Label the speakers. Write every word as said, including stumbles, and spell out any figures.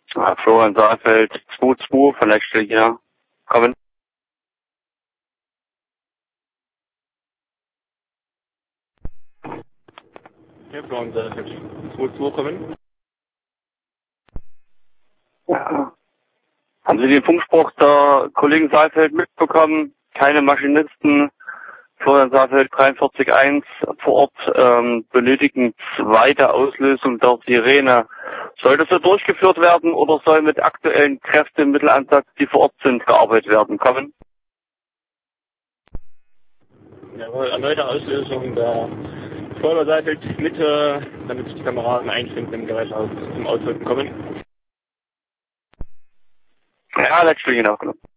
Speaker 1: Ja, Florian Saalfeld, zwei zwei von Leckstelle hier. Kommen.
Speaker 2: Ja, Florian Saalfeld, zwei zwei kommen.
Speaker 1: Ja. Haben Sie den Funkspruch der Kollegen Saalfeld mitbekommen? Keine Maschinisten. Florian Saalfeld dreiundvierzig eins vor Ort ähm, benötigen zweite Auslösung der Sirene. Soll das so durchgeführt werden oder soll mit aktuellen Kräftemiettelansatz, die vor Ort sind, gearbeitet werden? Kommen.
Speaker 2: Jawohl, erneute Auslösung der Florian Saalfeld Mitte, damit sich die Kameraden einfinden im Geräthaus zum Ausdrücken kommen.
Speaker 1: Ja, letztlich aufgenommen.